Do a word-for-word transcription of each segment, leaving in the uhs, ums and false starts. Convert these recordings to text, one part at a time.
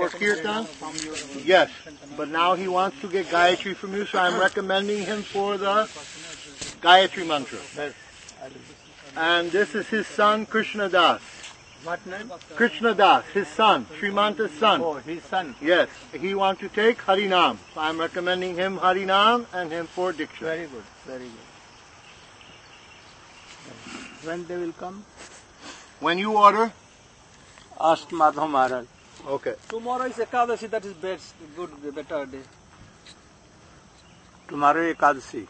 Kirtan? Yes, but now he wants to get Gayatri from you, so I'm recommending him for the Gayatri mantra. And this is his son, Krishna Das. What name? Krishna Das, his son, Srimanta's son. Oh, his son. Yes, he wants to take Harinam. So I'm recommending him Harinam and him for Diksha. Very good, very good. When they will come? When you order? Ask Madhav Maharaj. Okay. Tomorrow is Ekadashi, that is best, good, better day. Tomorrow Ekadashi.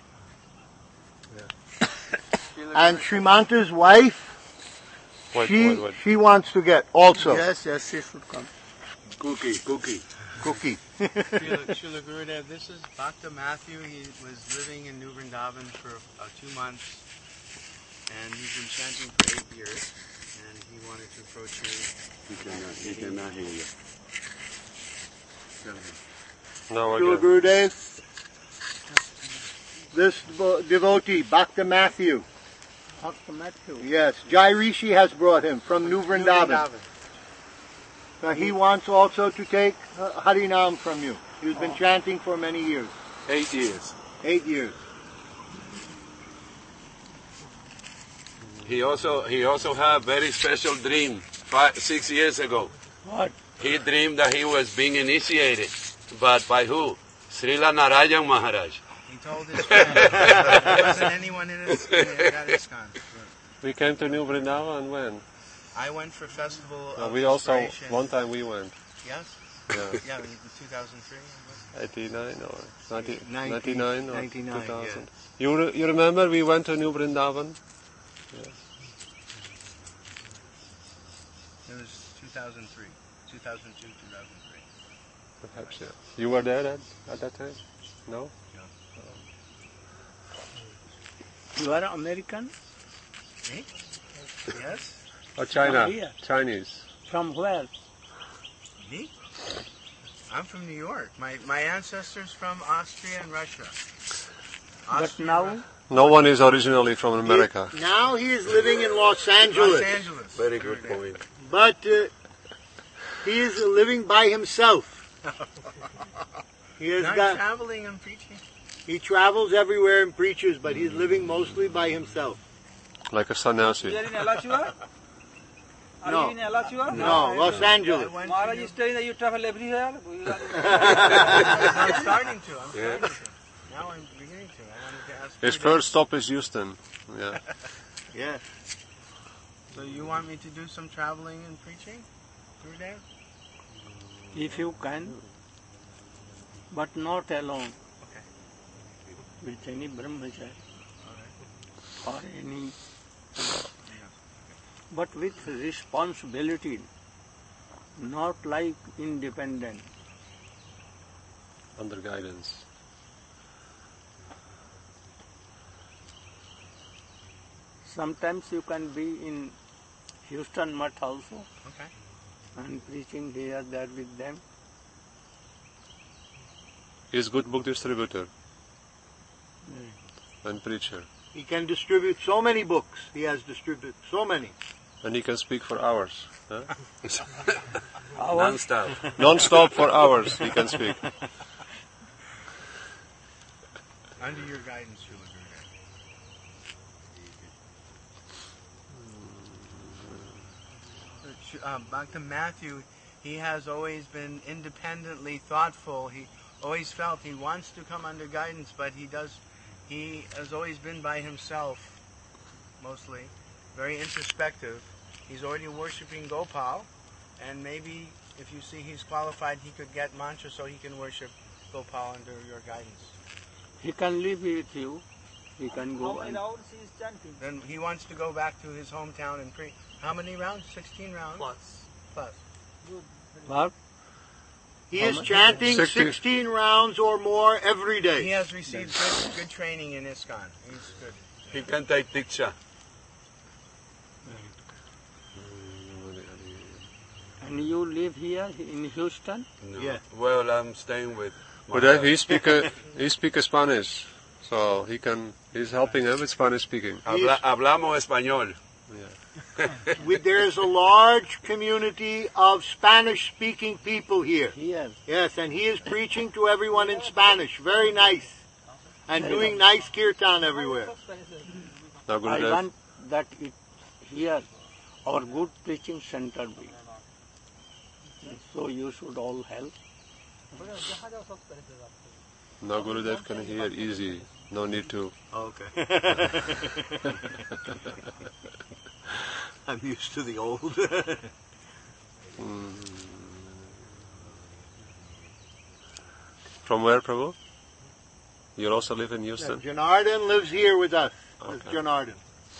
And Srimanta's wife, Wait, she wait, wait. she wants to get also. Yes, yes, she should come. Cookie, cookie. Cookie. Srila Gurudev, this is Bhakta Matthew. He was living in New Vrindavan for uh, two months, and he's been chanting for eight years, and he wanted to approach you. He cannot, he cannot hear you. Srila No, again. Gurudev, this devo- devotee, Bhakta Matthew. Bhakta Matthew. Yes, Jai Rishi has brought him from New Vrindavan. Now he wants also to take uh, Harinam from you. He's been chanting for many years. Eight years. Eight years. He also he also had a very special dream five, six years ago. What? He dreamed that he was being initiated, but by who? Srila Narayan Maharaj. He told his friend there wasn't anyone in his in that ISKCON. We came to New Vrindavan when? I went for festival Uh, of we also Inspiration. one time we went. Yes? Yeah. Yeah, in two thousand three. eighty-nine or ninety, Ninety- ninety-nine or ninety-nine, two thousand. yes. You re- you remember we went to New Vrindavan? Yes. It was two thousand three. two thousand two, two thousand three. Perhaps, yeah. You were there at, at that time? No? You are American? Me? Yes? Or China? From here. Chinese. From where? Me? I'm from New York. My my ancestors from Austria and Russia. But Austria, now, Russia. No one is originally from America. He- now he is living in Los Angeles. Los Angeles. Very good point. But uh, he is living by himself. He has Not got. traveling and preaching. He travels everywhere and preaches, but he's living mostly by himself. Like a sannyasi. You are in Alachua? Are No. you in Alachua? No, Los Angeles. I went Maharaj to is telling that you travel everywhere. You are- I'm starting to. I'm Yeah. starting to. Now I'm beginning to. I wanted to ask His you first stop is Houston. Yeah. Yeah. So you want me to do some traveling and preaching through there? if you can, but not alone. Okay. With any brahmachari All right. or any, but with responsibility, not like independent. Under guidance. Sometimes you can be in Houston Mutt also Okay. and preaching here, there with them. He's good book distributor and preacher. He can distribute so many books. He has distributed so many. And he can speak for hours. Huh? Hours? Non-stop. Non-stop for hours he can speak. Under your guidance, Srila Gurudev. Um, Bhakta Matthew, he has always been independently thoughtful. He always felt he wants to come under guidance, but he does. He has always been by himself, mostly, very introspective. He's already worshiping Gopal, and maybe if you see he's qualified, he could get mantra so he can worship Gopal under your guidance. He can live with you. He can How go many and hours he is chanting? Then he wants to go back to his hometown and pre. How many rounds? Sixteen rounds. Plus. Plus. what? He How is much? chanting Sixty. sixteen rounds or more every He day. has received good, good training in ISKCON. He's good. He can take Diksha. And you live here in Houston? No. Yeah. Well, I'm staying with. But uh, he speak a, he speak a Spanish, so he can. He's helping him with Spanish speaking. Habla- hablamos español. we, there's a large community of Spanish-speaking people here. Here. Yes, and he is preaching to everyone in Spanish. Very nice. And doing nice kirtan everywhere. Now, I Gurudev, want that it here our good preaching center be. So you should all help. now Gurudev can hear easy. No need to. Okay. I'm used to the old. Mm. From where, Prabhu? You also live in Houston? Janardhan lives here with us. That's Okay. Janardhan.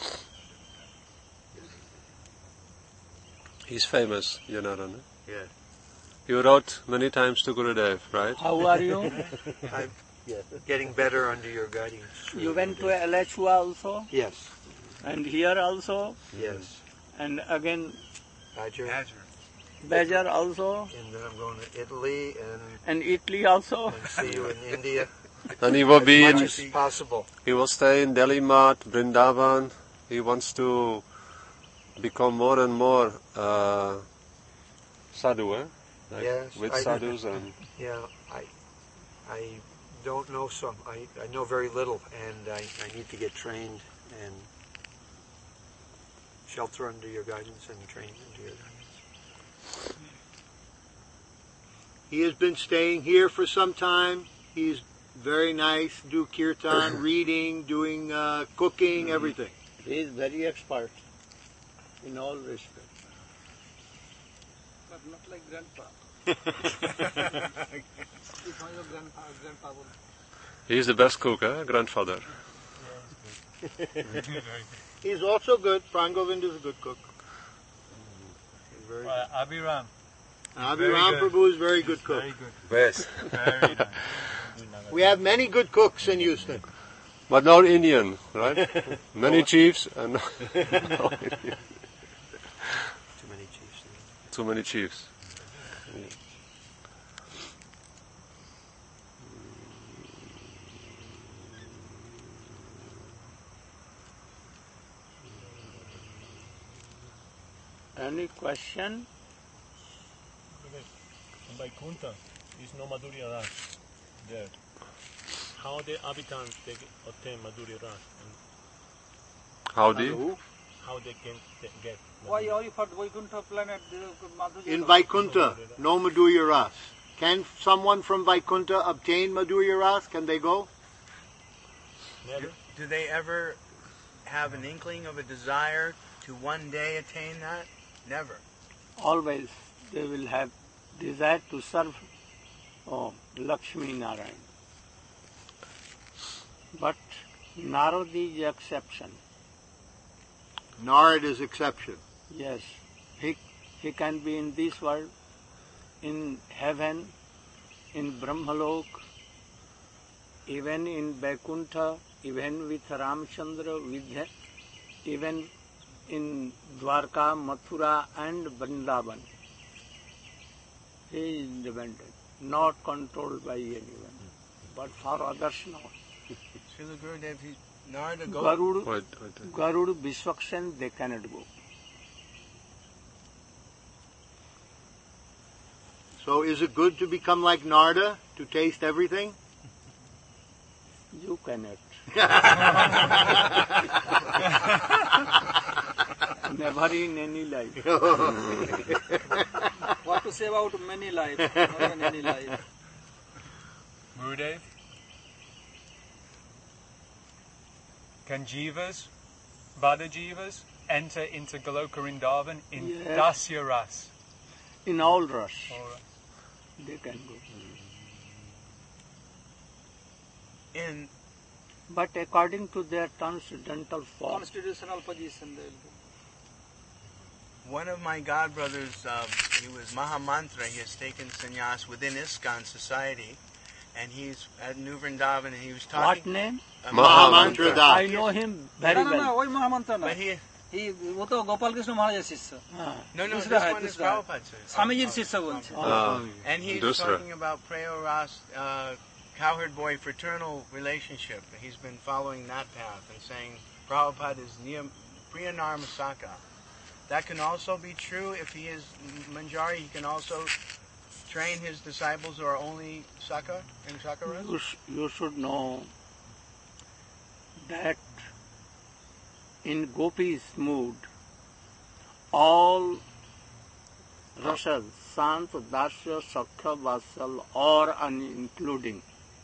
He's famous, you know, don't you? Yes. You wrote many times to Gurudev, right? How are you? I'm getting better under your guidance. You went to Alachua also? Yes. And here also? Yes. And again Badger. Bajar also? And then I'm going to Italy and, And Italy also? and see you in India. And he will be as in, much as possible. he will stay in Delhi Mat, Vrindavan. He wants to become more and more uh, sadhu, eh? Like Yes, with I- sadhus and Yeah, I I don't know some. I, I know very little, and I, I need to get trained and shelter under your guidance and train under your guidance. He has been staying here for some time. He's very nice, do kirtan, reading, doing uh, cooking, everything. He is very expert in all respects. But not like grandpa. He's one of grandpa, grandpa would. he's the best cook, eh? Grandfather. He's also good. Prangovind is a good cook. He's very good. Uh, Abhiram. Abhiram good. Prabhu is very good cook. Very good. Best. Very nice. We have many good cooks in Houston. But not Indian, right? Many chiefs and no Indian. Too many chiefs. Too many chiefs. Any question? In Vaikuntha is no Madhurya Ras there. How the inhabitants they obtain Madhurya Ras and How do you? Who? how they can they get Why are you for Vaikuntha planet? Madhurya In Vaikuntha, no Madhurya Ras. Can someone from Vaikuntha obtain Madhurya Ras? Can they go? Never. Do they ever have an inkling of a desire to one day attain that? Never. Always they will have desire to serve oh, Lakshmi Narayan. But Narad is the exception. Narad is exception. Yes, he, he can be in this world, in heaven, in Brahmalok, even in Vaikuntha, even with Ramchandra, with, even in Dwarka, Mathura and Vrindavan. He is independent, not controlled by anyone, but for others not. Srila Gurudev, he, Narada goes. Garud, Wait, wait. Garud, Vishwakshan, they cannot go. So is it good to become like Narada, to taste everything? You cannot. Never in any life. What to say about many lives? Not in any life. Gurudev, can jivas, Bada jivas, enter into Goloka Vrindavan in Yes. Dasya Ras? In all rush, Or they can go. In But according to their transcendental form, Constitutional position they will do. one of my godbrothers, uh, he was Mahamantra. He has taken sannyas within ISKCON society, and he's at New Vrindavan, and he was what talking. name? uh, Mahamantra Das. I know him very No, no, no, well. वही महामंत्र ना. But he, He वो तो गोपाल कृष्ण महाराज शिष्य. Ah, no, no, this दूसरा है, one is दूसरा है. Prabhupada's. स्वामीजी शिष्य बोलते. Ah, And he's Dusra. talking about Preyo Ras, uh, cowherd boy fraternal relationship. He's been following that path and saying Prabhupada is Niyam, Priyanarmasaka. that can also be true if he is Manjari. He can also train his disciples who are only Sakha and Sakharas? You, sh- you should know that in Gopi's mood, all rasas, Sant, Dasya, Sakha, Vatsal, or including,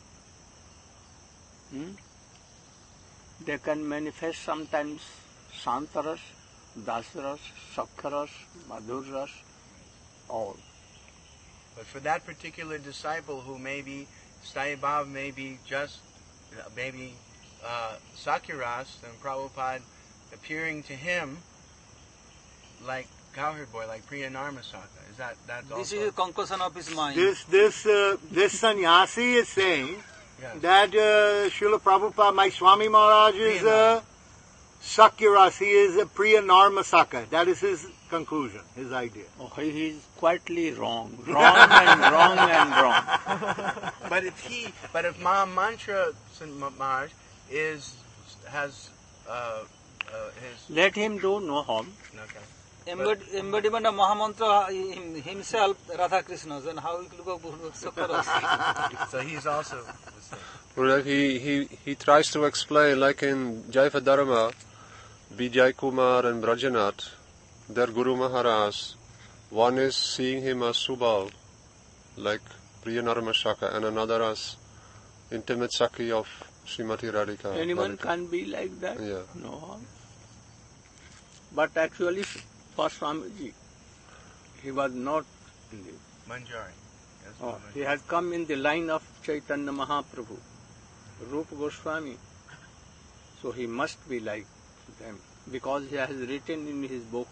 hmm? they can manifest sometimes Santaras, Dasras, Sakharas, Madhurras, all. But for that particular disciple who may be, Sthayi may be just, maybe uh, Sakyaras, and Prabhupada appearing to him like cowherd boy, like Priya Narmasaka. Is that that's This also? is a concussion of his mind. This this uh, this sannyasi is saying Yes. that uh, Srila Prabhupada, my Swami Maharaj is uh, Sakyaras, he is a Priya Narmasaka. That is his conclusion, his idea. Oh, he is quietly wrong. Wrong and wrong and wrong. But if he, but if Maha Mantra Maharaj is has uh, uh, his Let him do no harm. okay. Embod- embodiment of Mahamantra him- himself, Radha Krishna, and how he look up Sakharas. So he's also the same. Well, he, he, he tries to explain, like in Jaiva Dharma, Vijay Kumar and Brajanath, their Guru Maharaj, one is seeing him as Subal, like Priyanarma Shaka, and another as intimate Sakhi of Srimati Radhika. Anyone Radhika. can be like that. Yeah. No harm. But actually, for Swamiji, he was not in the, Manjari. Yes, oh, Manjari. he had come in the line of Chaitanya Mahaprabhu, Rupa Goswami. So he must be like them, because he has written in his books.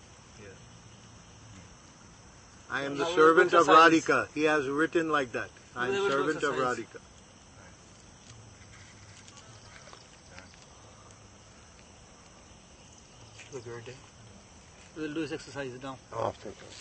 I am the Now we servant of emphasize- Radhika. He has written like that. I am We will servant of emphasize. Radhika. We will do this exercise now. Oh, thank you.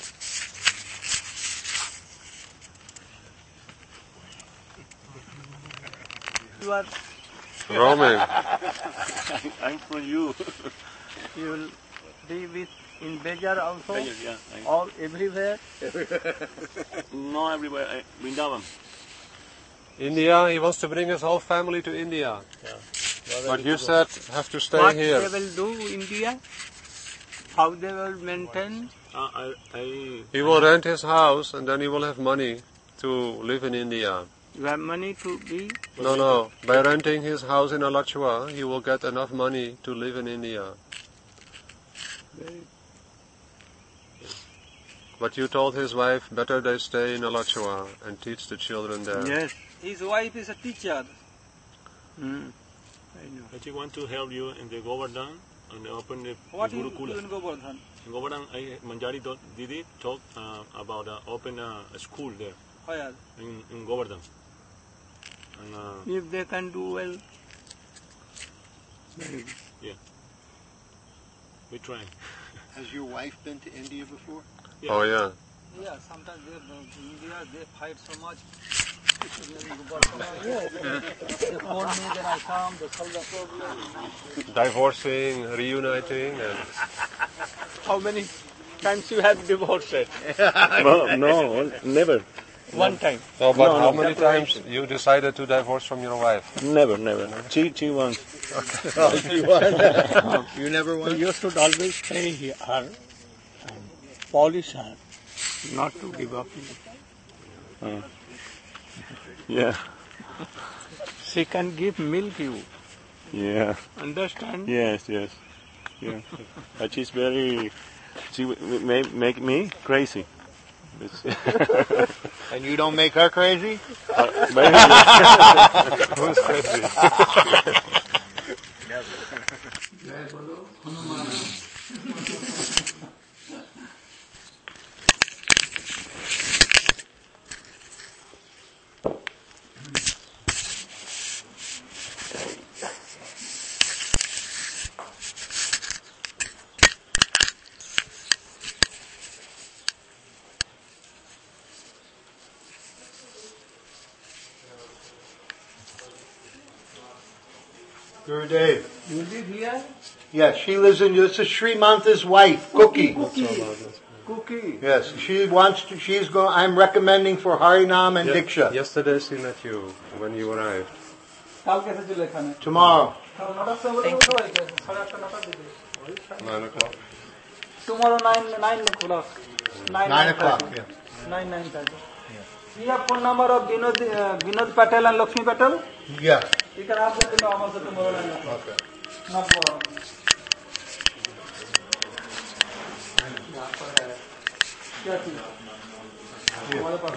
You are, Roaming. I'm from you. you will be with in Bejar also, Yeah, I, all everywhere. no, everywhere. I, Vrindavan. India, he wants to bring his whole family to India. But you said have to stay What here. they will do India, how they will maintain. Uh, I, I, He will rent his house and then he will have money to live in India. You have money to be. No, no. By renting his house in Alachua, he will get enough money to live in India. But you told his wife, better they stay in Alachua and teach the children there. Yes. His wife is a teacher. Hmm. I know. I just want to help you in the Govardhan and open the, What the you do Gurukula. in Govardhan? In Govardhan, I, Manjari do- Didi talk uh, about uh, open uh, a school there Where? in, in Govardhan. And, uh, If they can do well, very good. we try. Has your wife been to India before? Yeah. Oh, yeah. Yeah, sometimes they, in India they fight so much. They phone me, then I come, they solve the problem. Divorcing, reuniting, and How many times you have divorced? no, no, never. One time. no, but No, how no. many times you decided to divorce from your wife? Never, never. She, she wants. You never So went? you should always stay here and polish her, not to give up. Uh, yeah, She can give milk you. yeah, Understand? yes, yes, yeah. But she's very. She w- w- may make me crazy. It's- And you don't make her crazy? uh, very- Who's crazy? Gurudev. You live here? Yes, she lives in, this is Srimanta's wife, Cookie. Cookie. Cookie. Yes, she wants to, she's going, I'm recommending for Harinam and Ye- Diksha. Yesterday she met you when you arrived. কালকে এসেছিল এখানে Tomorrow. নটার সময় উঠে বাড়িতে সাড়ে আটটা নটার দিকে Nine o'clock. tomorrow nine nine o'clock nine Nine o'clock, yeah. nine nine thirty. You have phone number of Vinod uh, Vinod Patel and Lakshmi Patel? Yeah. You can ask them to come also tomorrow nine o'clock. Okay. No problem. क्या चीज़? हमारे पास